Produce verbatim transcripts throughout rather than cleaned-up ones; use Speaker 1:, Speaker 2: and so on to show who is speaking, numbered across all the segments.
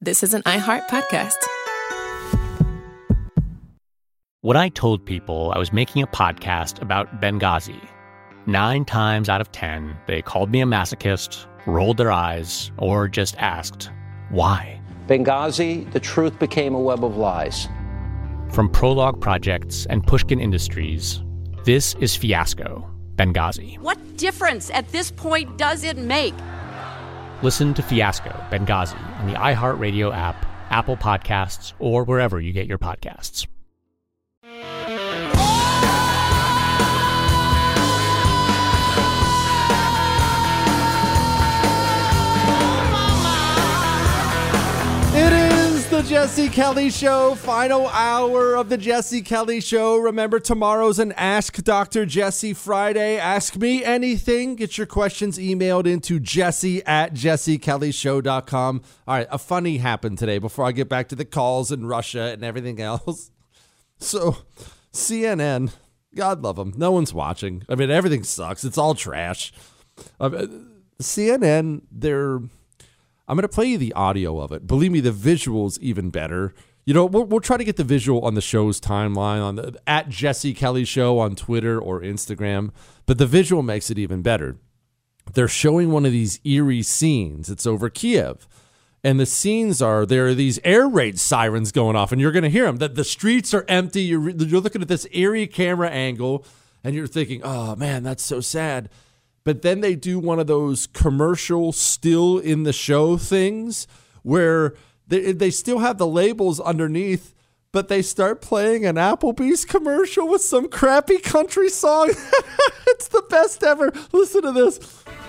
Speaker 1: This is an iHeart podcast.
Speaker 2: When I told people I was making a podcast about Benghazi, nine times out of ten, they called me a masochist, rolled their eyes, or just asked, why?
Speaker 3: Benghazi, the truth became a web of lies.
Speaker 2: From Prologue Projects and Pushkin Industries, this is Fiasco, Benghazi.
Speaker 4: What difference at this point does it make?
Speaker 2: Listen to Fiasco, Benghazi on the iHeartRadio app, Apple Podcasts, or wherever you get your podcasts.
Speaker 5: It is the Jesse Kelly Show, final hour of the Jesse Kelly Show. Remember, tomorrow's an Ask Doctor Jesse Friday. Ask me anything. Get your questions emailed into jesse at jesse kelly show dot com. All right, a funny happened today before I get back to the calls in Russia and everything else. So, C N N, God love them. No one's watching. I mean, everything sucks. It's all trash. Uh, C N N, they're... I'm going to play you the audio of it. Believe me, the visual's even better. You know, we'll, we'll try to get the visual on the show's timeline, on the at Jesse Kelly Show on Twitter or Instagram, but the visual makes it even better. They're showing one of these eerie scenes. It's over Kiev. And the scenes are, there are these air raid sirens going off, and you're going to hear them. The, the streets are empty. You're, you're looking at this eerie camera angle, and you're thinking, oh, man, that's so sad. But then they do one of those commercial still in the show things where they, they still have the labels underneath, but they start playing an Applebee's commercial with some crappy country song. It's the best ever. Listen to this.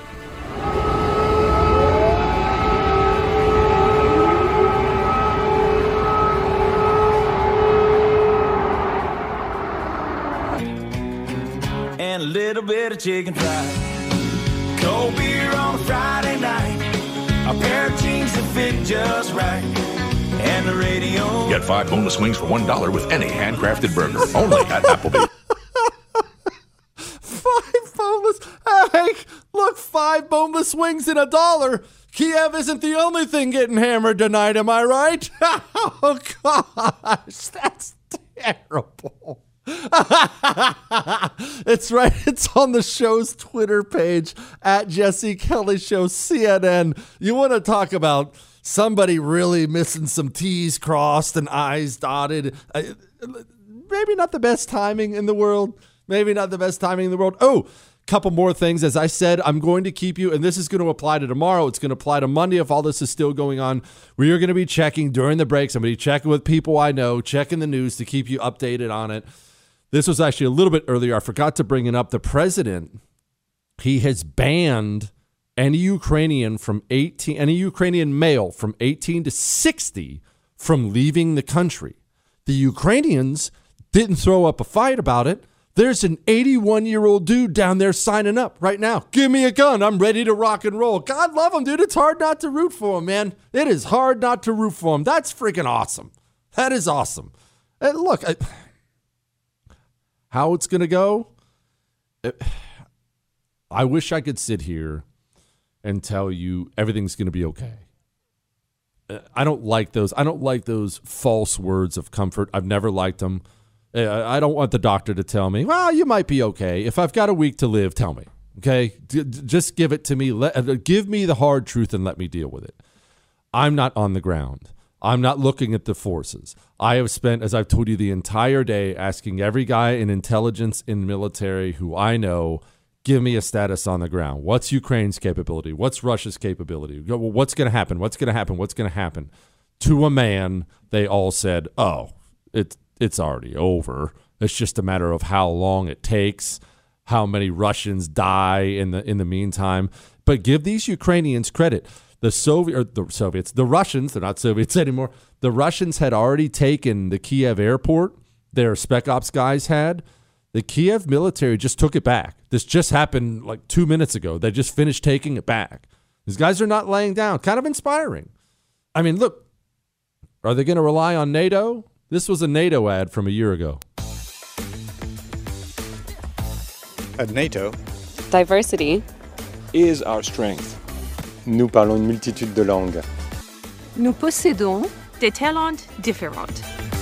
Speaker 6: And a little bit of chicken fried. Cold beer on a Friday night. A pair of jeans that fit just right. And the radio.
Speaker 7: Get five boneless wings for one dollar with any handcrafted burger. Only at Applebee's.
Speaker 5: Five boneless. Hey, look, five boneless wings in a dollar. Kiev isn't the only thing getting hammered tonight, am I right? Oh, gosh, that's terrible. It's right. It's on the show's Twitter page at Jesse Kelly Show C N N. You want to talk about somebody really missing some T's crossed and I's dotted? Uh, maybe not the best timing in the world. Maybe not the best timing in the world. Oh, couple more things. As I said, I'm going to keep you, and this is going to apply to tomorrow. It's going to apply to Monday if all this is still going on. We are going to be checking during the breaks. I'm going to be checking with people I know, checking the news to keep you updated on it. This was actually a little bit earlier. I forgot to bring it up. The president, he has banned any Ukrainian from eighteen, any Ukrainian male from eighteen to sixty from leaving the country. The Ukrainians didn't throw up a fight about it. There's an eighty-one-year-old dude down there signing up right now. Give me a gun. I'm ready to rock and roll. God love him, dude. It's hard not to root for him, man. It is hard not to root for him. That's freaking awesome. That is awesome. And look, I... how it's going to go, I wish I could sit here and tell you everything's going to be okay. I don't like those. I don't like those false words of comfort. I've never liked them. I don't want the doctor to tell me, well, you might be okay. If I've got a week to live, tell me, okay? D- just give it to me. Let, give me the hard truth and let me deal with it. I'm not on the ground. I'm not looking at the forces. I have spent, as I've told you, the entire day asking every guy in intelligence in military who I know, give me a status on the ground. What's Ukraine's capability? What's Russia's capability? What's going to happen? What's going to happen? What's going to happen? To a man, they all said, oh, it's, it's already over. It's just a matter of how long it takes, how many Russians die in the in the meantime. But give these Ukrainians credit. The Soviet, or the Soviets, the Russians, they're not Soviets anymore. The Russians had already taken the Kiev airport. Their Spec Ops guys had. The Kiev military just took it back. This just happened like two minutes ago. They just finished taking it back. These guys are not laying down. Kind of inspiring. I mean, look, are they going to rely on NATO? This was a NATO ad from a year ago.
Speaker 8: At NATO,
Speaker 9: diversity
Speaker 8: is our strength. Nous parlons une multitude de langues.
Speaker 1: Nous possédons des talents différents.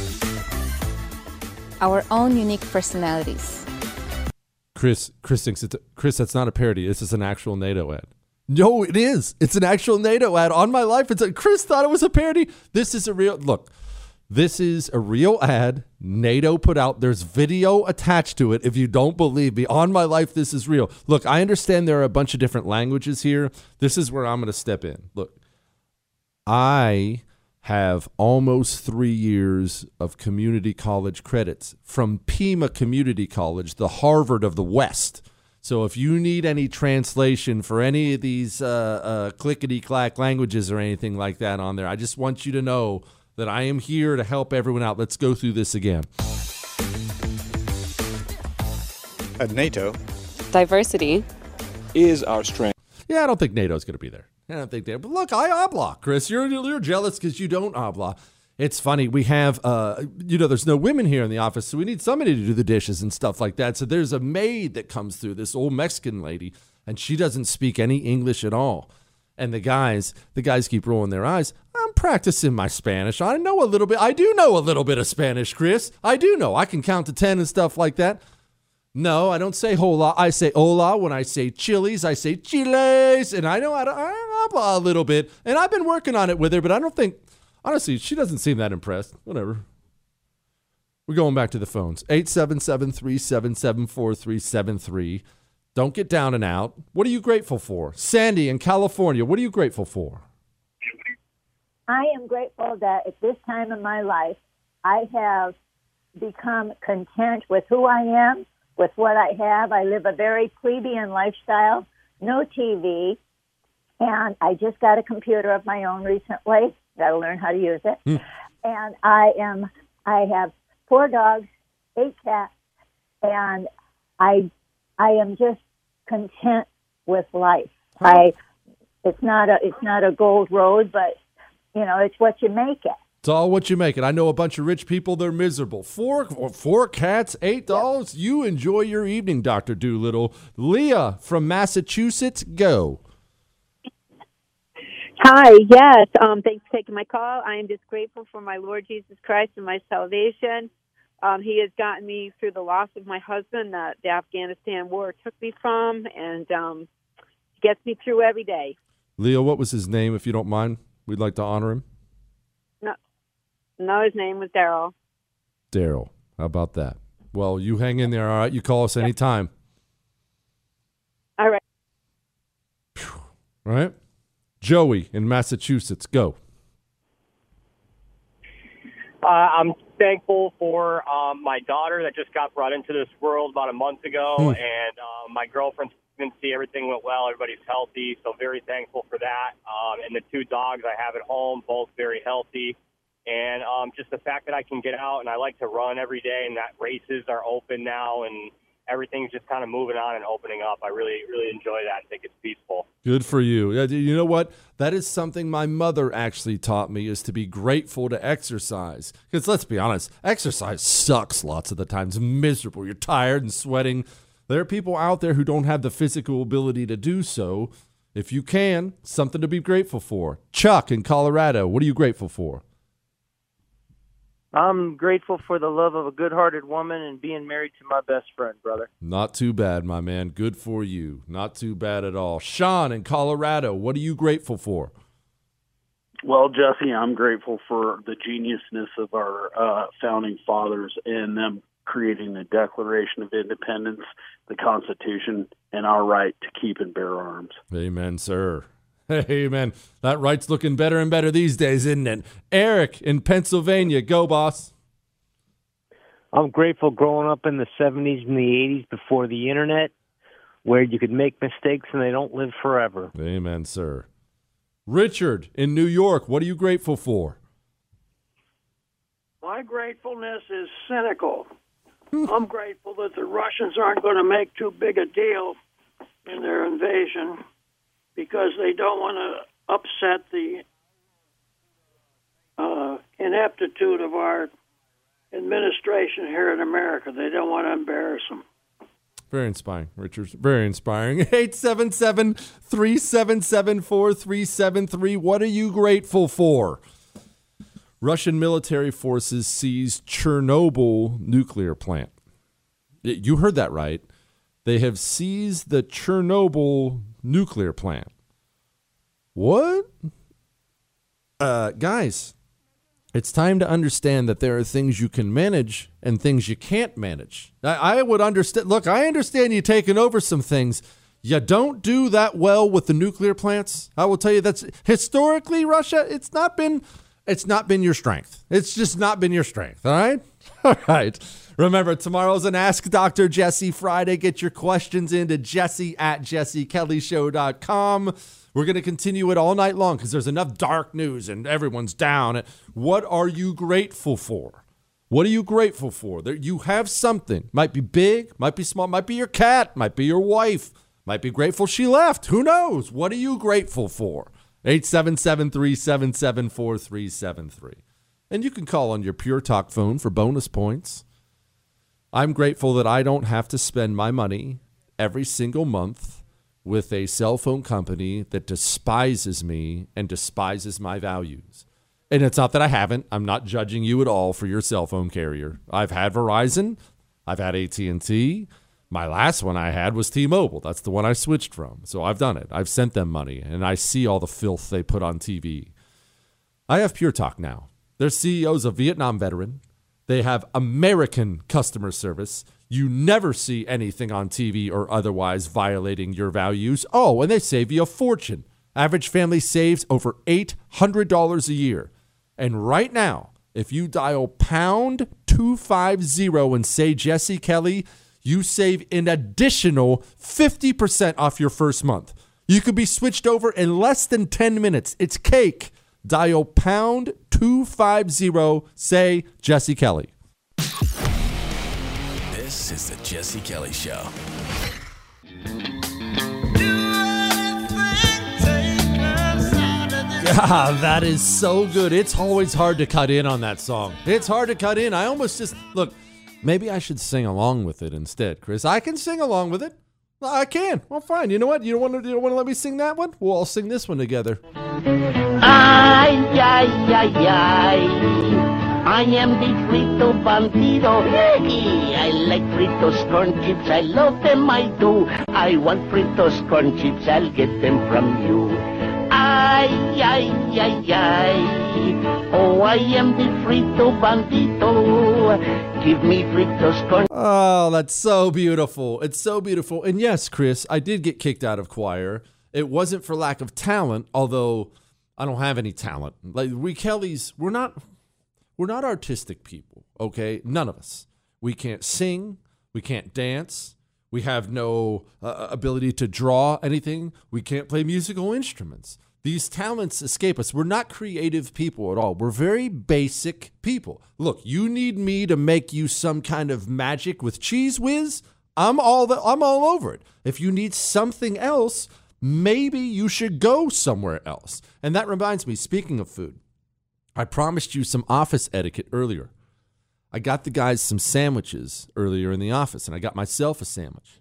Speaker 9: Our own unique personalities.
Speaker 5: Chris, Chris thinks it's a, Chris. That's not a parody. This is an actual NATO ad. No, it is. It's an actual NATO ad. On my life, it's a. Chris thought it was a parody. This is a real look. This is a real ad NATO put out. There's video attached to it. If you don't believe me, on my life, this is real. Look, I understand there are a bunch of different languages here. This is where I'm going to step in. Look, I have almost three years of community college credits from Pima Community College, the Harvard of the West. So if you need any translation for any of these uh, uh, clickety-clack languages or anything like that on there, I just want you to know that I am here to help everyone out. Let's go through this again.
Speaker 8: At NATO,
Speaker 10: diversity
Speaker 11: is our strength.
Speaker 5: Yeah, I don't think NATO's going to be there. I don't think they. But look, I obla, Chris. You're you're jealous because you don't obla. It's funny. We have, uh, you know, there's no women here in the office, so we need somebody to do the dishes and stuff like that. So there's a maid that comes through, this old Mexican lady, and she doesn't speak any English at all. And the guys, the guys keep rolling their eyes. I'm practicing my Spanish. I know a little bit. I do know a little bit of Spanish, Chris. I do know. I can count to ten and stuff like that. No, I don't say hola. I say hola. When I say chilies, I say chiles. And I know how to I habla a little bit. And I've been working on it with her, but I don't think, honestly, she doesn't seem that impressed. Whatever. We're going back to the phones. eight seven seven, three seven seven, four three seven three. Don't get down and out. What are you grateful for? Sandy in California, what are you grateful for?
Speaker 12: I am grateful that at this time in my life, I have become content with who I am, with what I have. I live a very plebeian lifestyle, no T V, and I just got a computer of my own recently. Got to learn how to use it. Mm. And I am, I have four dogs, eight cats, and I, I am just content with life. Huh. I, it's not a, it's not a gold road, but you know, it's what you make it.
Speaker 5: It's all what you make it. I know a bunch of rich people, they're miserable. Four four cats, eight dollars. Yep. You enjoy your evening, Doctor Doolittle. Leah from Massachusetts, go.
Speaker 13: Hi, yes. Um, thanks for taking my call. I am just grateful for my Lord Jesus Christ and my salvation. Um, he has gotten me through the loss of my husband that the Afghanistan war took me from, and um, gets me through every day.
Speaker 5: Leah, what was his name, if you don't mind? We'd like to honor him.
Speaker 13: No, no, his name was Daryl.
Speaker 5: Daryl. How about that? Well, you hang in there, all right? You call us
Speaker 13: yep.
Speaker 5: anytime.
Speaker 13: All right.
Speaker 5: All right. Joey in Massachusetts, go.
Speaker 14: Uh, I'm thankful for um, my daughter that just got brought into this world about a month ago, hmm. and uh, my girlfriend's pregnancy. Everything went well. Everybody's healthy, so very thankful for that. Um, and the two dogs I have at home, both very healthy. And um, just the fact that I can get out, and I like to run every day, and that races are open now, and everything's just kind of moving on and opening up. I really, really enjoy that. I think it's peaceful.
Speaker 5: Good for you. You know what? That is something my mother actually taught me, is to be grateful to exercise. Because let's be honest, exercise sucks lots of the times. Miserable. You're tired and sweating. There are people out there who don't have the physical ability to do so. If you can, something to be grateful for. Chuck in Colorado, what are you grateful for?
Speaker 15: I'm grateful for the love of a good-hearted woman and being married to my best friend, brother.
Speaker 5: Not too bad, my man. Good for you. Not too bad at all. Sean in Colorado, what are you grateful for?
Speaker 16: Well, Jesse, I'm grateful for the geniusness of our uh, founding fathers and them creating the Declaration of Independence, the Constitution, and our right to keep and bear arms.
Speaker 5: Amen, sir. Amen. That right's looking better and better these days, isn't it? Eric in Pennsylvania, go, boss.
Speaker 17: I'm grateful growing up in the seventies and the eighties before the internet, where you could make mistakes and they don't live forever.
Speaker 5: Amen, sir. Richard in New York, what are you grateful for?
Speaker 18: My gratefulness is cynical. I'm grateful that the Russians aren't going to make too big a deal in their invasion because they don't want to upset the uh, ineptitude of our administration here in America. They don't want to embarrass them.
Speaker 5: Very inspiring, Richard. Very inspiring. eight seven seven, three seven seven, four three seven three. What are you grateful for? Russian military forces seized Chernobyl nuclear plant. You heard that right. They have seized the Chernobyl nuclear plant. What? Uh, guys, it's time to understand that there are things you can manage and things you can't manage. I, I would understand. Look, I understand you taking over some things. You don't do that well with the nuclear plants. I will tell you that's historically, Russia, it's not been, it's not been your strength. It's just not been your strength. All right. All right. Remember, tomorrow's an Ask Doctor Jesse Friday. Get your questions into Jesse at jesse kelly show dot com. We're going to continue it all night long because there's enough dark news and everyone's down. What are you grateful for? What are you grateful for? There, you have something. Might be big, might be small, might be your cat, might be your wife, might be grateful she left. Who knows? What are you grateful for? eight seven seven, three seven seven, four three seven three. And you can call on your Pure Talk phone for bonus points. I'm grateful that I don't have to spend my money every single month with a cell phone company that despises me and despises my values. And it's not that I haven't. I'm not judging you at all for your cell phone carrier. I've had Verizon. I've had A T and T. My last one I had was T-Mobile. That's the one I switched from. So I've done it. I've sent them money, and I see all the filth they put on T V. I have Pure Talk now. Their C E O's a Vietnam veteran. They have American customer service. You never see anything on T V or otherwise violating your values. Oh, and they save you a fortune. Average family saves over eight hundred dollars a year. And right now, if you dial pound two fifty and say Jesse Kelly, you save an additional fifty percent off your first month. You could be switched over in less than ten minutes. It's cake. Dial pound two fifty, say Jesse Kelly.
Speaker 10: This is the Jesse Kelly Show.
Speaker 5: Ah, that is so good. It's always hard to cut in on that song. It's hard to cut in. I almost just, look, maybe I should sing along with it instead, Chris. I can sing along with it. I can. Well, fine. You know what? You don't want to, you don't want to let me sing that one? We'll all sing this one together.
Speaker 19: Ay, ay, ay, ay. I am the frito bandido. I like Fritos corn chips. I love them, I do. I want Fritos corn chips. I'll get them from you. Ay, ay, ay, ay. Oh, I am the frito bandido. Give me Fritos corn.
Speaker 5: Oh, that's so beautiful. It's so beautiful. And yes, Chris, I did get kicked out of choir. It wasn't for lack of talent, although I don't have any talent. Like we Kellys, we're not we're not artistic people, okay? None of us. We can't sing, we can't dance, we have no uh, ability to draw anything, we can't play musical instruments. These talents escape us. We're not creative people at all. We're very basic people. Look, you need me to make you some kind of magic with Cheese Whiz? I'm all the, I'm all over it. If you need something else, maybe you should go somewhere else. And that reminds me, speaking of food, I promised you some office etiquette earlier. I got the guys some sandwiches earlier in the office, and I got myself a sandwich.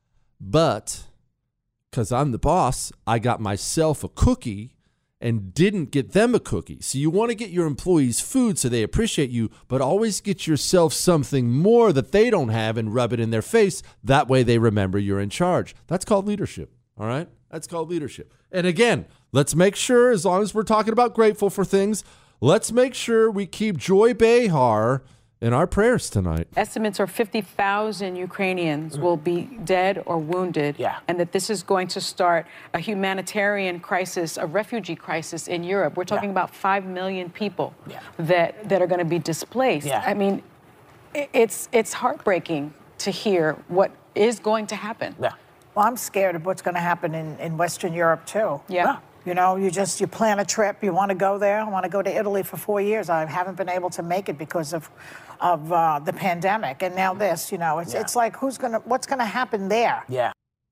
Speaker 5: But because I'm the boss, I got myself a cookie and didn't get them a cookie. So you want to get your employees food so they appreciate you, but always get yourself something more that they don't have and rub it in their face. That way they remember you're in charge. That's called leadership, all right? That's called leadership. And again, let's make sure, as long as we're talking about grateful for things, let's make sure we keep Joy Behar in our prayers tonight.
Speaker 20: Estimates are fifty thousand Ukrainians will be dead or wounded, yeah. and that this is going to start a humanitarian crisis, a refugee crisis in Europe. We're talking yeah. about five million people yeah. that, that are going to be displaced. Yeah. I mean, it's, it's heartbreaking to hear what is going to happen.
Speaker 21: Yeah. Well, I'm scared of what's going to happen in, in Western Europe, too.
Speaker 20: Yeah. yeah.
Speaker 21: You know, you just, you plan a trip, you want to go there. I want to go to Italy for four years. I haven't been able to make it because of of uh, the pandemic. And now this, you know, it's yeah. it's like, who's going to, what's going to happen there? Yeah.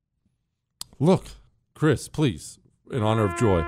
Speaker 5: Look, Chris, please, in honor of Joy.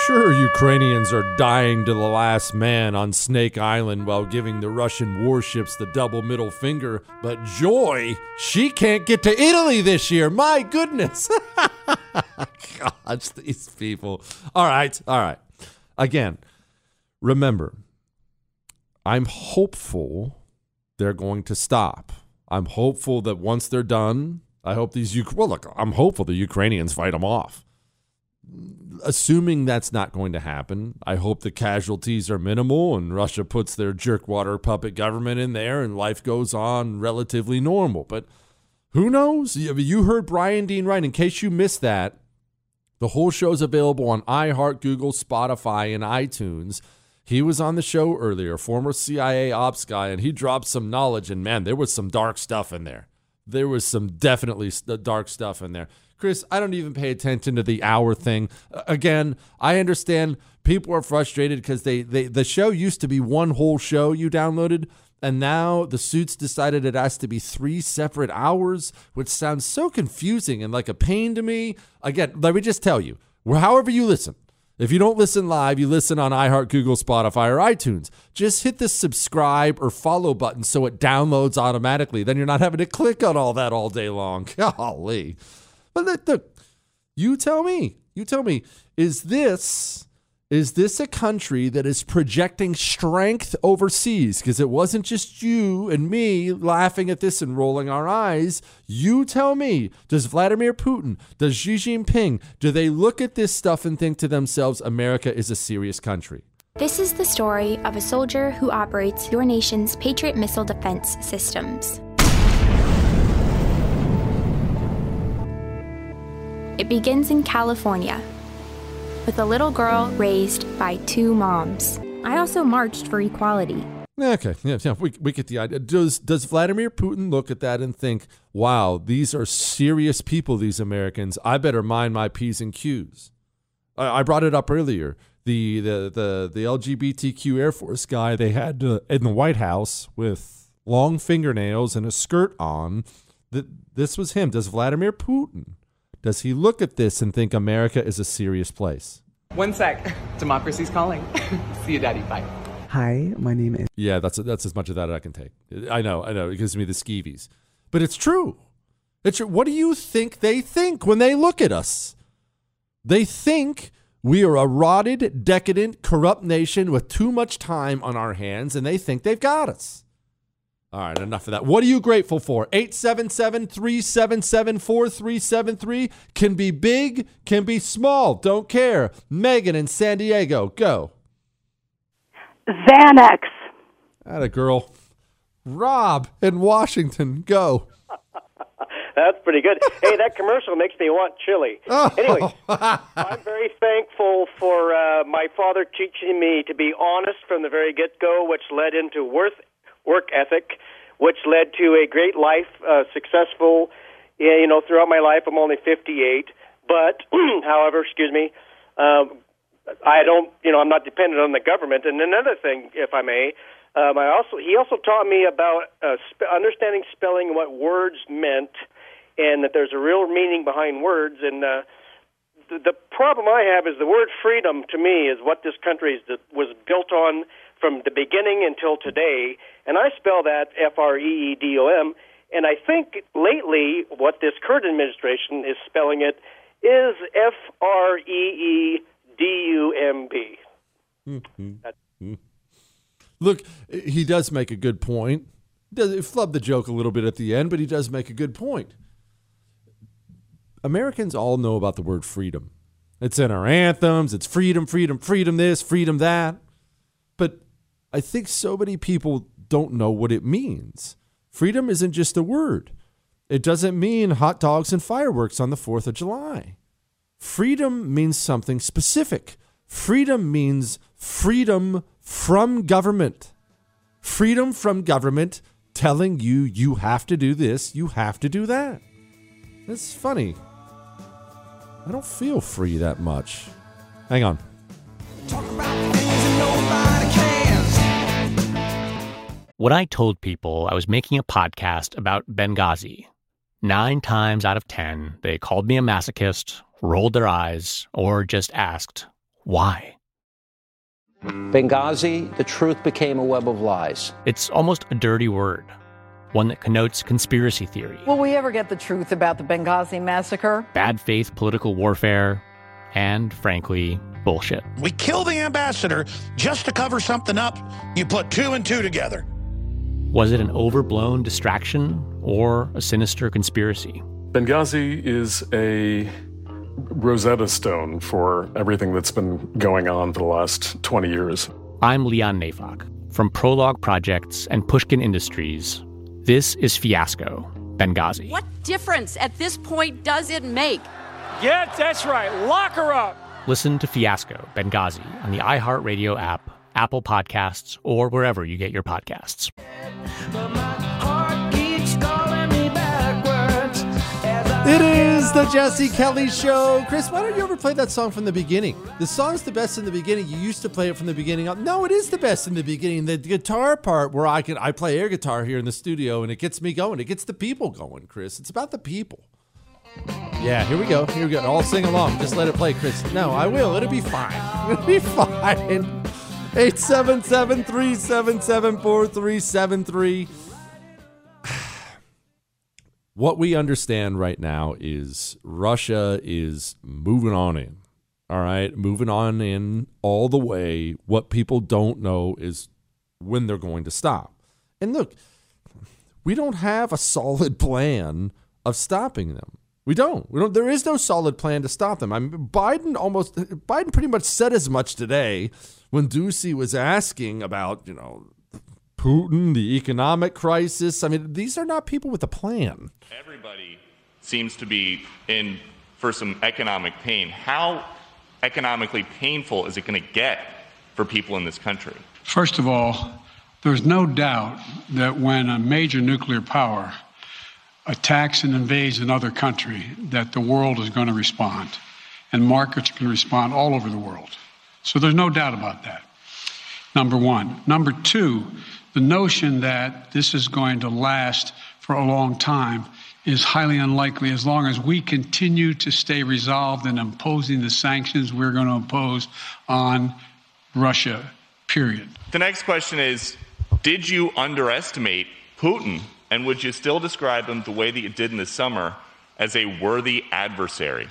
Speaker 5: Sure, Ukrainians are dying to the last man on Snake Island while giving the Russian warships the double middle finger, but Joy, she can't get to Italy this year. My goodness. Gosh, these people. All right, all right. Again, remember, I'm hopeful they're going to stop. I'm hopeful that once they're done, I hope these, U- well, look, I'm hopeful the Ukrainians fight them off. Assuming that's not going to happen, I hope the casualties are minimal and Russia puts their jerkwater puppet government in there and life goes on relatively normal. But who knows? You heard Brian Dean Wright. In case you missed that, the whole show's available on iHeart, Google, Spotify, and iTunes. He was on the show earlier, former C I A ops guy, and he dropped some knowledge, and man, there was some dark stuff in there. There was some definitely dark stuff in there. Chris, I don't even pay attention to the hour thing. Again, I understand people are frustrated because they, they the show used to be one whole show you downloaded, and now the Suits decided it has to be three separate hours, which sounds so confusing and like a pain to me. Again, let me just tell you, however you listen, if you don't listen live, you listen on iHeart, Google, Spotify, or iTunes. Just hit the subscribe or follow button so it downloads automatically. Then you're not having to click on all that all day long. Golly. But look, look, you tell me, you tell me, is this, is this a country that is projecting strength overseas? Because it wasn't just you and me laughing at this and rolling our eyes. You tell me, does Vladimir Putin, does Xi Jinping, do they look at this stuff and think to themselves, America is a serious country?
Speaker 3: This is the story of a soldier who operates your nation's Patriot missile defense systems. It begins in California, with a little girl raised by two moms. I also marched for equality.
Speaker 5: Okay, yeah, yeah, we, we get the idea. Does, does Vladimir Putin look at that and think, wow, these are serious people, these Americans. I better mind my P's and Q's. I, I brought it up earlier. The, the, the, the L G B T Q Air Force guy they had uh, in the White House with long fingernails and a skirt on, th- this was him. Does Vladimir Putin... Does he look at this and think America is a serious place?
Speaker 22: One sec. Democracy's calling. See you, Daddy. Bye.
Speaker 23: Hi, my name is...
Speaker 5: Yeah, that's that's as much of that as I can take. I know, I know. It gives me the skeevies. But it's true. It's true. What do you think they think when they look at us? They think we are a rotted, decadent, corrupt nation with too much time on our hands, and they think they've got us. All right, enough of that. What are you grateful for? eight seven seven, three seven seven, four three seven three. Can be big, can be small. Don't care. Megan in San Diego, go.
Speaker 24: Xanax.
Speaker 5: Atta girl. Rob in Washington, go.
Speaker 25: That's pretty good. Hey, that commercial makes me want chili.
Speaker 5: Oh.
Speaker 25: Anyway, I'm very thankful for uh, my father teaching me to be honest from the very get-go, which led into worth work ethic, which led to a great life, uh, successful, you know, throughout my life. I'm only fifty-eight, but, however, excuse me, um, I don't, you know, I'm not dependent on the government. And another thing, if I may, um, I also he also taught me about uh, sp- understanding spelling, what words meant, and that there's a real meaning behind words. And uh, the, the problem I have is the word freedom, to me, is what this country is, was built on from the beginning until today, and I spell that F R E E D O M, and I think lately what this current administration is spelling it is F R E E D U M B.
Speaker 5: Mm-hmm. Look, he does make a good point. He does flub the joke a little bit at the end, but he does make a good point. Americans all know about the word freedom. It's in our anthems. It's freedom, freedom, freedom this, freedom that. But I think so many people don't know what it means. Freedom isn't just a word. It doesn't mean hot dogs and fireworks on the fourth of July. Freedom means something specific. Freedom means freedom from government. Freedom from government telling you you have to do this, you have to do that. It's funny. I don't feel free that much. Hang on.
Speaker 2: What I told people I was making a podcast about Benghazi. Nine times out of ten, they called me a masochist, rolled their eyes, or just asked, Why?
Speaker 1: Benghazi, the truth became a web of lies.
Speaker 2: It's almost a dirty word, one that connotes conspiracy theory,
Speaker 4: Will we ever get the truth about the Benghazi massacre?
Speaker 2: bad faith political warfare, and, frankly, bullshit.
Speaker 6: We kill the ambassador just to cover something up. You put two and two together.
Speaker 2: Was it an overblown distraction or a sinister conspiracy?
Speaker 7: Benghazi is a Rosetta Stone for everything that's been going on for the last twenty years.
Speaker 2: I'm Leon Neyfakh. From Prologue Projects and Pushkin Industries, this is Fiasco, Benghazi.
Speaker 24: What difference at this point does it make?
Speaker 26: Yeah, that's right. Lock her up.
Speaker 2: Listen to Fiasco, Benghazi on the iHeartRadio app, Apple Podcasts, or wherever you get your podcasts.
Speaker 5: It is the Jesse Kelly Show. Chris, why don't you ever play that song from the beginning? The song's the best in the beginning. You used to play it from the beginning. No, it is the best in the beginning. The guitar part where I can I play air guitar here in the studio and it gets me going. It gets the people going, Chris. It's about the people. Yeah, here we go. Here we go. All sing along. Just let it play, Chris. No, I will. It'll be fine. It'll be fine. eight seven seven, three seven seven, four three seven three. What we understand right now is Russia is moving on in. All right, moving on in all the way. What people don't know is when they're going to stop. And look, we don't have a solid plan of stopping them. We don't. We don't. There is no solid plan to stop them. I mean, Biden almost. Biden pretty much said as much today when Ducey was asking about, you know, Putin, the economic crisis. I mean, these are not people with a plan.
Speaker 27: Everybody seems to be in for some economic pain. How economically painful is it going to get for people in this country?
Speaker 28: First of all, there's no doubt that when a major nuclear power attacks and invades another country, that the world is going to respond, and markets can respond all over the world. So there's no doubt about that, number one. Number two, the notion that this is going to last for a long time is highly unlikely as long as we continue to stay resolved in imposing the sanctions we're going to impose on Russia, period.
Speaker 27: The next question is, did you underestimate Putin, and would you still describe him the way that you did in the summer as a worthy adversary?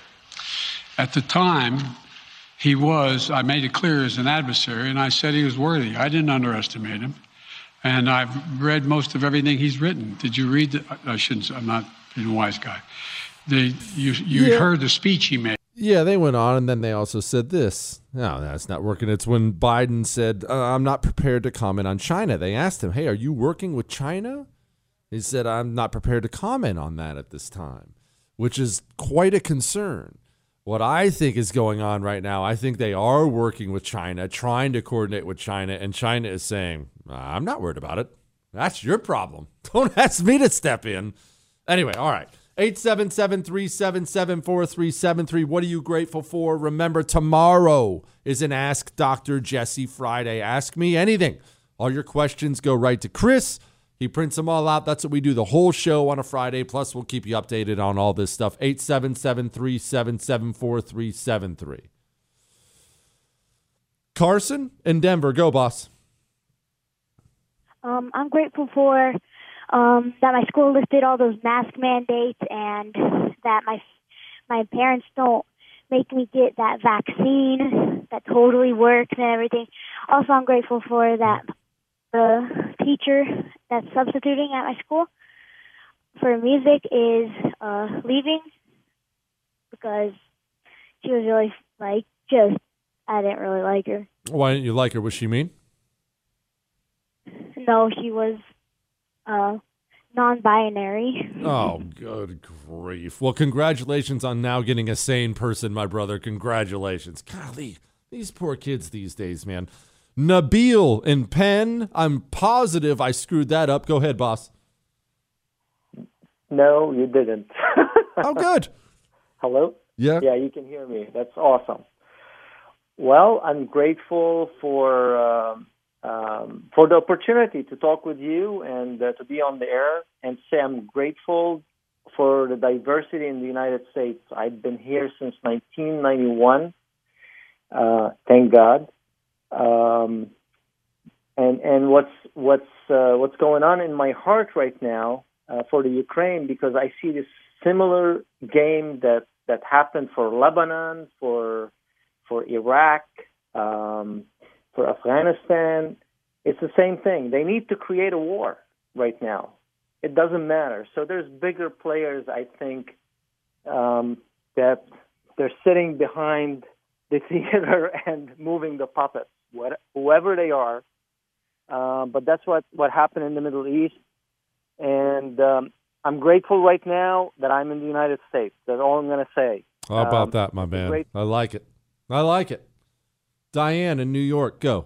Speaker 28: At the time, he was, I made it clear, as an adversary, and I said he was worthy. I didn't underestimate him. And I've read most of everything he's written. Did you read? The, I shouldn't. I'm not being a wise guy. The, you you
Speaker 5: Yeah.
Speaker 28: heard the speech he made.
Speaker 5: Yeah, they went on, and then they also said this. No, that's not working. It's when Biden said, uh, I'm not prepared to comment on China. They asked him, hey, are you working with China? He said, I'm not prepared to comment on that at this time, which is quite a concern. What I think is going on right now, I think they are working with China, trying to coordinate with China, and China is saying, I'm not worried about it. That's your problem. Don't ask me to step in. Anyway, all right. eight seven seven, three seven seven, four three seven three. What are you grateful for? Remember, tomorrow is an Ask Doctor Jesse Friday. Ask me anything. All your questions go right to Chris. He prints them all out. That's what we do the whole show on a Friday. Plus, we'll keep you updated on all this stuff. eight seven seven, three seven seven, four three seven three. Carson in Denver. Go, boss.
Speaker 29: Um, I'm grateful for um, that my school lifted all those mask mandates and that my my parents don't make me get that vaccine that totally works and everything. Also, I'm grateful for that the teacher that's substituting at my school for music is uh, leaving because she was really, like, just, I didn't really like her.
Speaker 5: Why didn't you like her? What's she mean?
Speaker 29: No, she was uh, non-binary.
Speaker 5: Oh, good grief. Well, congratulations on now getting a sane person, my brother. Congratulations. Golly, these poor kids these days, man. Nabil in Penn. I'm positive I screwed that up. Go ahead, boss.
Speaker 30: No, you didn't.
Speaker 5: Oh, good.
Speaker 30: Hello?
Speaker 5: Yeah.
Speaker 30: Yeah, you can hear me. That's awesome. Well, I'm grateful for um, um, for the opportunity to talk with you and uh, to be on the air, and say I'm grateful for the diversity in the United States. I've been here since nineteen ninety-one, Uh, thank God. Um, and and what's what's uh, what's going on in my heart right now uh, for the Ukraine, because I see this similar game that, that happened for Lebanon, for for Iraq, um, for Afghanistan. It's the same thing. They need to create a war right now. It doesn't matter. So there's bigger players, I think, um, that they're sitting behind the theater and moving the puppets, what, whoever they are. Uh, but that's what, what happened in the Middle East. And um, I'm grateful right now that I'm in the United States. That's all I'm going to say.
Speaker 5: How about
Speaker 30: um,
Speaker 5: that, my man?
Speaker 30: great-
Speaker 5: I like it. I like it. Diane in New York, go.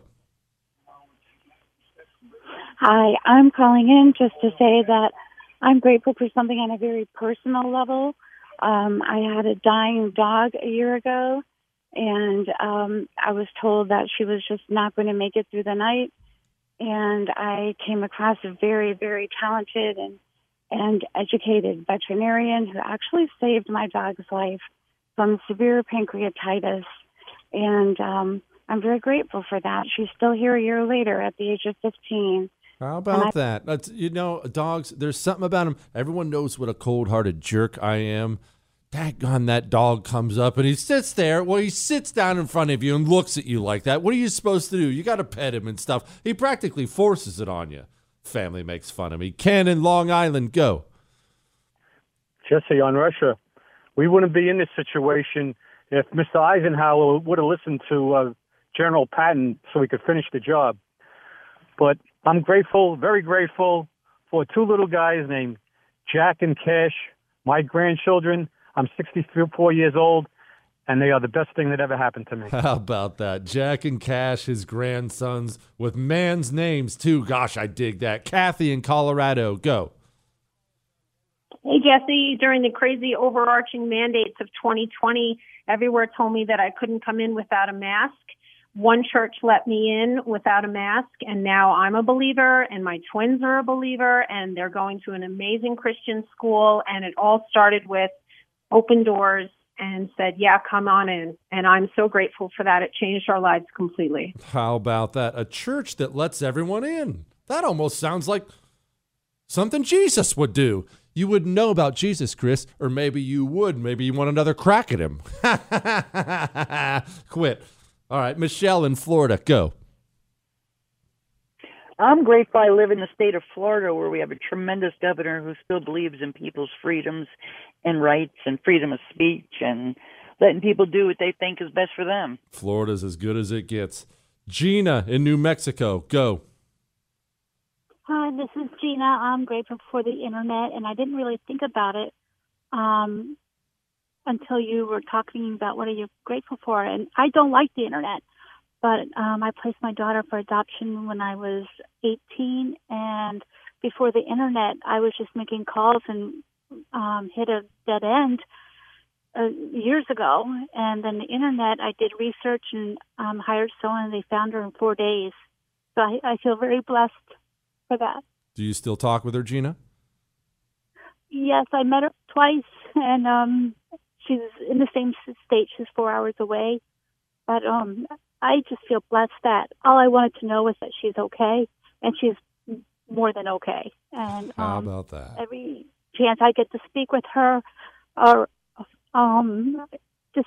Speaker 8: Hi, I'm calling in just to say that I'm grateful for something on a very personal level. Um, I had a dying dog a year ago, and um, I was told that she was just not going to make it through the night. And I came across a very, very talented and, and educated veterinarian who actually saved my dog's life from severe pancreatitis. And um, I'm very grateful for that. She's still here a year later at the age of fifteen.
Speaker 5: How about
Speaker 8: I,
Speaker 5: that? That's, you know, dogs, there's something about them. Everyone knows what a cold-hearted jerk I am. Daggone, that dog comes up and he sits there. Well, he sits down in front of you and looks at you like that. What are you supposed to do? You got to pet him and stuff. He practically forces it on you. Family makes fun of me. Ken in Long Island, go.
Speaker 9: Jesse, on Russia, we wouldn't be in this situation if Mister Eisenhower would have listened to uh, General Patton so he could finish the job. But I'm grateful, very grateful, for two little guys named Jack and Cash, my grandchildren. I'm sixty-four years old, and they are the best thing that ever happened to me.
Speaker 5: How about that? Jack and Cash, his grandsons, with man's names, too. Gosh, I dig that. Kathy in Colorado, go.
Speaker 11: Hey, Jesse, during the crazy overarching mandates of twenty twenty, everywhere told me that I couldn't come in without a mask. One church let me in without a mask, and now I'm a believer, and my twins are a believer, and they're going to an amazing Christian school, and it all started with open doors and said, yeah, come on in. And I'm so grateful for that. It changed our lives completely.
Speaker 5: How about that? A church that lets everyone in. That almost sounds like something Jesus would do. You wouldn't know about Jesus, Chris, or maybe you would. Maybe you want another crack at him. Quit. All right, Michelle in Florida, go.
Speaker 12: I'm grateful I live in the state of Florida, where we have a tremendous governor who still believes in people's freedoms and rights and freedom of speech and letting people do what they think is best for them.
Speaker 5: Florida's as good as it gets. Gina in New Mexico, go.
Speaker 29: Hi, this is Gina. I'm grateful for the internet, and I didn't really think about it um, until you were talking about what are you grateful for. And I don't like the internet, but um, I placed my daughter for adoption when I was eighteen, and before the internet, I was just making calls and um, hit a dead end uh, years ago. And then the internet, I did research and um, hired someone, and they found her in four days. So I, I feel very blessed for that.
Speaker 5: Do you still talk with her, Gina?
Speaker 29: Yes, I met her twice, and um, she's in the same state. She's four hours away. But um, I just feel blessed that all I wanted to know was that she's okay, and she's more than okay. And um,
Speaker 5: how about that?
Speaker 29: Every chance I get to speak with her, or um, just,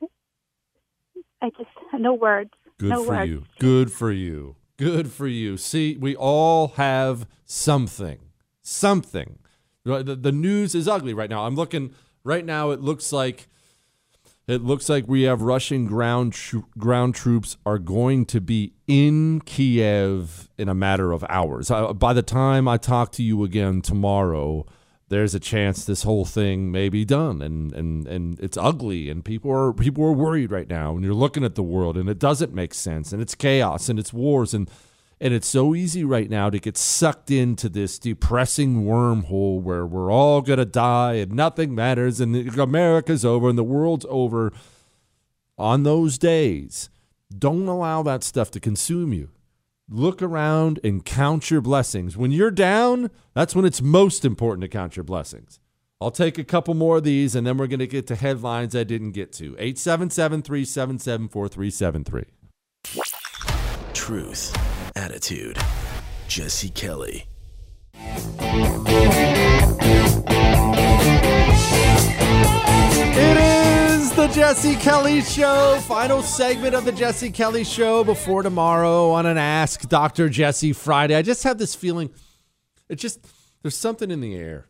Speaker 29: I just, no words.
Speaker 5: Good
Speaker 29: no
Speaker 5: for
Speaker 29: words.
Speaker 5: you. Good for you. Good for you. See, we all have something. Something. The, the news is ugly right now. I'm looking right now. It looks like it looks like we have Russian ground tro- ground troops are going to be in Kiev in a matter of hours. Uh, by the time I talk to you again tomorrow, there's a chance this whole thing may be done, and, and, and it's ugly, and people are people are worried right now, and you're looking at the world, and it doesn't make sense, and it's chaos, and it's wars, and and it's so easy right now to get sucked into this depressing wormhole where we're all going to die, and nothing matters, and America's over, and the world's over. On those days, don't allow that stuff to consume you. Look around and count your blessings. When you're down, that's when it's most important to count your blessings. I'll take a couple more of these, and then we're going to get to headlines I didn't get to. eight seven seven, three seven seven, four three seven three.
Speaker 10: Truth, attitude, Jesse Kelly.
Speaker 5: It is the Jesse Kelly Show, final segment of the Jesse Kelly Show before tomorrow on an Ask Doctor Jesse Friday. I just have this feeling, it just, there's something in the air.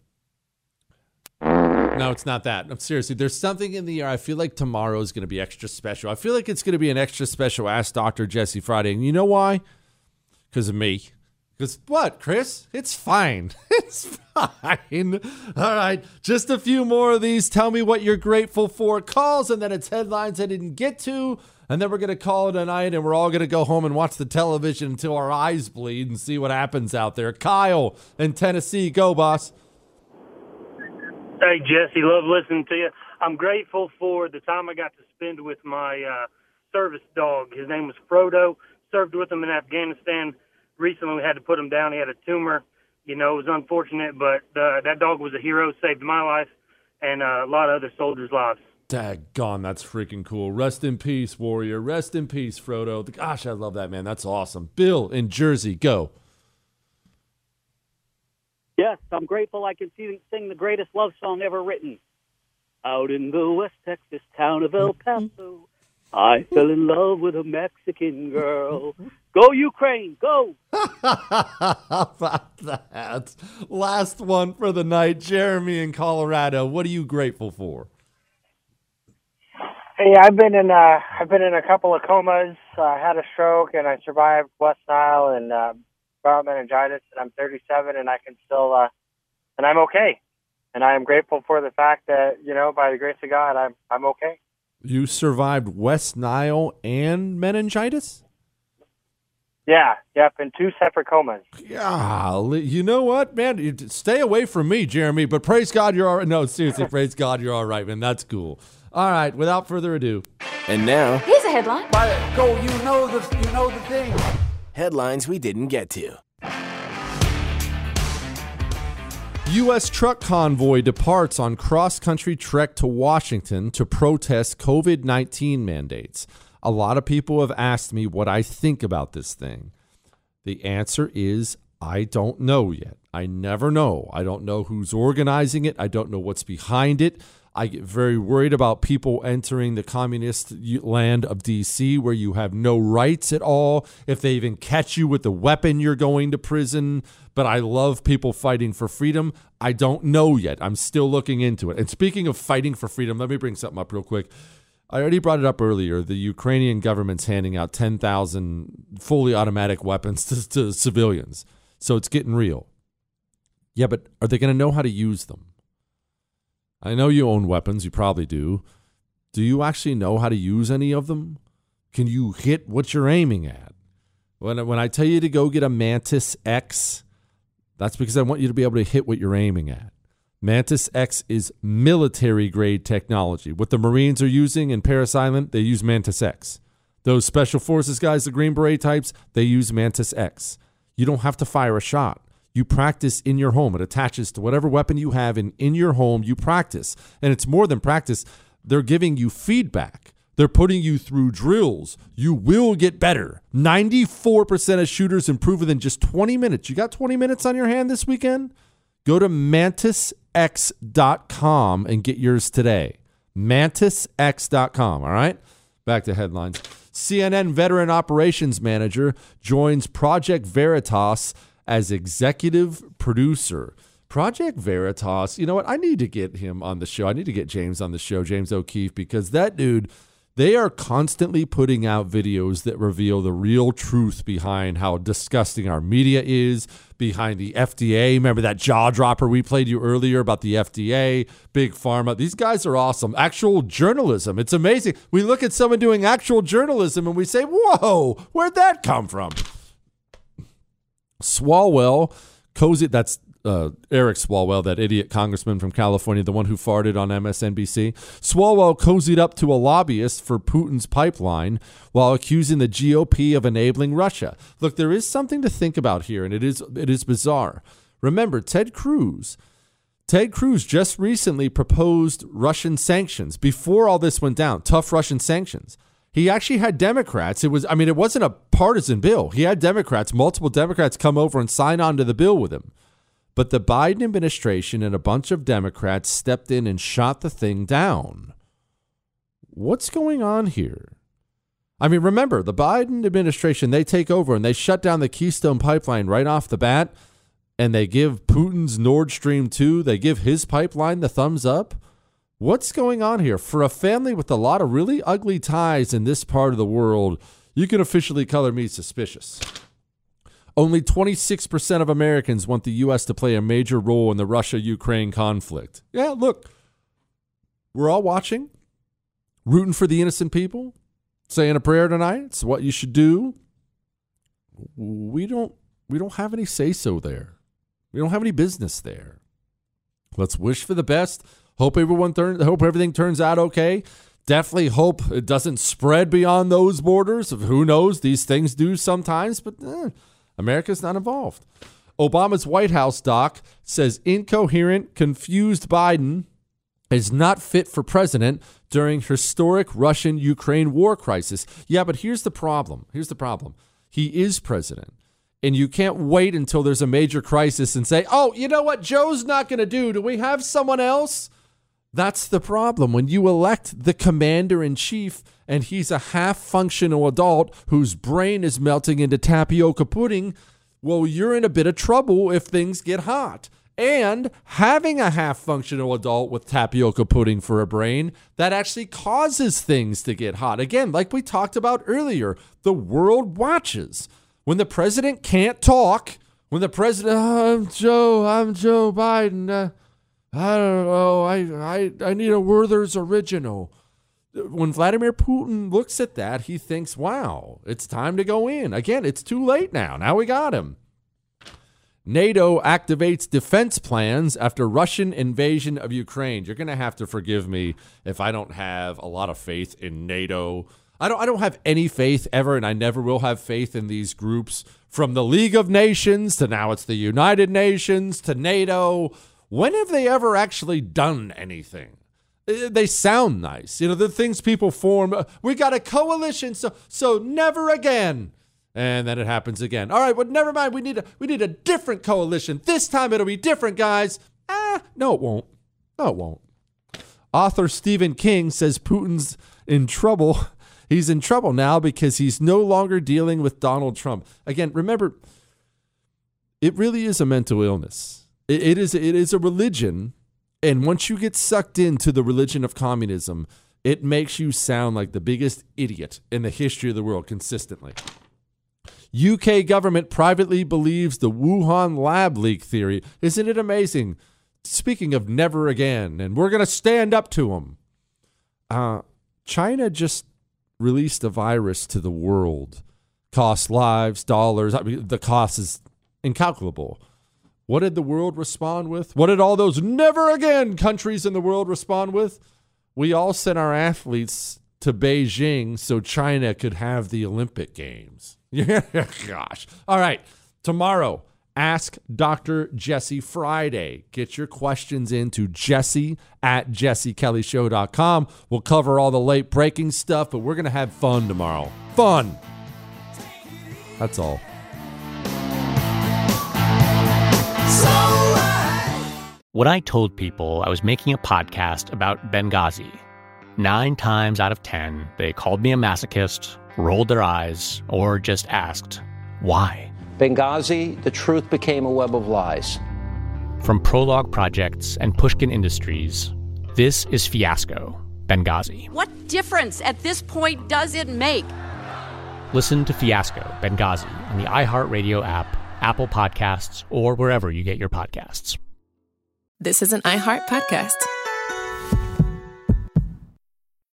Speaker 5: No, it's not that. I'm seriously, there's something in the air. I feel like tomorrow is going to be extra special. I feel like it's going to be an extra special Ask Doctor Jesse Friday. And you know why? Because of me. Because what, Chris? It's fine. It's fine. All right. Just a few more of these. Tell me what you're grateful for. Calls, and then it's headlines I didn't get to. And then we're going to call it a night, and we're all going to go home and watch the television until our eyes bleed and see what happens out there. Kyle in Tennessee. Go, boss.
Speaker 13: Hey, Jesse. Love listening to you. I'm grateful for the time I got to spend with my uh, service dog. His name was Frodo. Served with him in Afghanistan. Recently, we had to put him down. He had a tumor. You know, it was unfortunate, but uh, that dog was a hero, saved my life and uh, a lot of other soldiers' lives.
Speaker 5: Daggone, that's freaking cool. Rest in peace, warrior. Rest in peace, Frodo. Gosh, I love that, man. That's awesome. Bill in Jersey, go.
Speaker 14: Yes, I'm grateful I can see, sing the greatest love song ever written. Out in the West Texas town of El Paso, I fell in love with a Mexican girl. Go Ukraine, go!
Speaker 5: How about that? Last one for the night. Jeremy in Colorado. What are you grateful for?
Speaker 15: Hey, I've been in uh, I've been in a couple of comas. Uh, I had a stroke and I survived West Nile and uh, viral meningitis. And I'm thirty-seven and I can still uh, and I'm okay. And I am grateful for the fact that, you know, by the grace of God, I'm I'm okay.
Speaker 5: You survived West Nile and meningitis?
Speaker 15: Yeah, yep, in two separate comas.
Speaker 5: Golly, you know what, man? You, stay away from me, Jeremy, but praise God you're all right. No, seriously, praise God you're all right, man. That's cool. All right, without further ado.
Speaker 10: And now,
Speaker 16: here's a headline.
Speaker 10: Go, you know the, you know the thing. Headlines we didn't get to.
Speaker 5: U S truck convoy departs on cross-country trek to Washington to protest COVID nineteen mandates. A lot of people have asked me what I think about this thing. The answer is I don't know yet. I never know. I don't know who's organizing it. I don't know what's behind it. I get very worried about people entering the communist land of D C where you have no rights at all. If they even catch you with a weapon, you're going to prison. But I love people fighting for freedom. I don't know yet. I'm still looking into it. And speaking of fighting for freedom, let me bring something up real quick. I already brought it up earlier. The Ukrainian government's handing out ten thousand fully automatic weapons to, to civilians. So it's getting real. Yeah, but are they going to know how to use them? I know you own weapons. You probably do. Do you actually know how to use any of them? Can you hit what you're aiming at? When, when I tell you to go get a Mantis X, that's because I want you to be able to hit what you're aiming at. Mantis X is military-grade technology. What the Marines are using in Parris Island, they use Mantis X. Those Special Forces guys, the Green Beret types, they use Mantis X. You don't have to fire a shot. You practice in your home. It attaches to whatever weapon you have, and in your home, you practice. And it's more than practice. They're giving you feedback. They're putting you through drills. You will get better. ninety-four percent of shooters improve within just twenty minutes. You got twenty minutes on your hand this weekend? Go to mantis x dot com and get yours today. mantis x dot com, all right? Back to headlines. C N N veteran operations manager joins Project Veritas as executive producer. Project Veritas, you know what? I need to get him on the show. I need to get James on the show, James O'Keefe, because that dude, they are constantly putting out videos that reveal the real truth behind how disgusting our media is, behind the F D A. Remember that jaw dropper we played you earlier about the F D A, Big Pharma? These guys are awesome. Actual journalism. It's amazing. We look at someone doing actual journalism and we say, whoa, where'd that come from? Swalwell, cozy, that's uh, Eric Swalwell, that idiot congressman from California, the one who farted on M S N B C. Swalwell cozied up to a lobbyist for Putin's pipeline while accusing the G O P of enabling Russia. Look, there is something to think about here, and it is it is bizarre. Remember, Ted Cruz, Ted Cruz just recently proposed Russian sanctions before all this went down, tough Russian sanctions. He actually had Democrats. It was, I mean, it wasn't a partisan bill. He had Democrats, multiple Democrats come over and sign on to the bill with him. But the Biden administration and a bunch of Democrats stepped in and shot the thing down. What's going on here? I mean, remember, the Biden administration, they take over and they shut down the Keystone Pipeline right off the bat, and they give Putin's Nord Stream two, they give his pipeline the thumbs up. What's going on here? For a family with a lot of really ugly ties in this part of the world, you can officially color me suspicious. Only twenty-six percent of Americans want the U S to play a major role in the Russia-Ukraine conflict. Yeah, look, we're all watching, rooting for the innocent people, saying a prayer tonight. It's what you should do. We don't, we don't have any say-so there. We don't have any business there. Let's wish for the best. Hope everyone turn, hope everything turns out okay. Definitely hope it doesn't spread beyond those borders. Who knows? These things do sometimes, but eh, America's not involved. Obama's White House doc says incoherent, confused Biden is not fit for president during historic Russian-Ukraine war crisis. Yeah, but here's the problem. Here's the problem. He is president. And you can't wait until there's a major crisis and say, oh, you know what Joe's not going to do? Do we have someone else? That's the problem. When you elect the commander-in-chief and he's a half-functional adult whose brain is melting into tapioca pudding, well, you're in a bit of trouble if things get hot. And having a half-functional adult with tapioca pudding for a brain, that actually causes things to get hot. Again, like we talked about earlier, the world watches. When the president can't talk, when the president, oh, I'm Joe, I'm Joe Biden, uh, I don't know, I, I, I need a Werther's Original. When Vladimir Putin looks at that, he thinks, wow, it's time to go in. Again, it's too late now. Now we got him. NATO activates defense plans after Russian invasion of Ukraine. You're going to have to forgive me if I don't have a lot of faith in NATO. I don't I don't have any faith ever, and I never will have faith in these groups, from the League of Nations to now it's the United Nations to NATO. When have they ever actually done anything? They sound nice. You know, the things people form. We got a coalition, so so never again. And then it happens again. All right, well, never mind. We need a we need a different coalition. This time it'll be different, guys. Ah, no, it won't. No, it won't. Author Stephen King says Putin's in trouble. He's in trouble now because he's no longer dealing with Donald Trump. Again, remember, it really is a mental illness. It, it is it is a religion, and once you get sucked into the religion of communism, it makes you sound like the biggest idiot in the history of the world consistently. U K government privately believes the Wuhan lab leak theory. Isn't it amazing? Speaking of never again, and we're going to stand up to them. Uh, China just released a virus to the world. Cost lives, dollars. I mean, the cost is incalculable. What did the world respond with? What did all those never again countries in the world respond with? We all sent our athletes to Beijing so China could have the Olympic Games. Yeah, gosh. All right. Tomorrow, Ask Doctor Jesse Friday. Get your questions in to Jesse at jesse kelly show dot com. We'll cover all the late breaking stuff, but we're going to have fun tomorrow. Fun. That's all.
Speaker 2: What I told people I was making a podcast about Benghazi. Nine times out of ten, they called me a masochist, rolled their eyes, or just asked, why?
Speaker 1: Benghazi, the truth became a web of lies.
Speaker 2: From Prologue Projects and Pushkin Industries, this is Fiasco, Benghazi.
Speaker 24: What difference at this point does it make?
Speaker 2: Listen to Fiasco, Benghazi on the iHeartRadio app, Apple Podcasts, or wherever you get your podcasts.
Speaker 3: This is an iHeart podcast.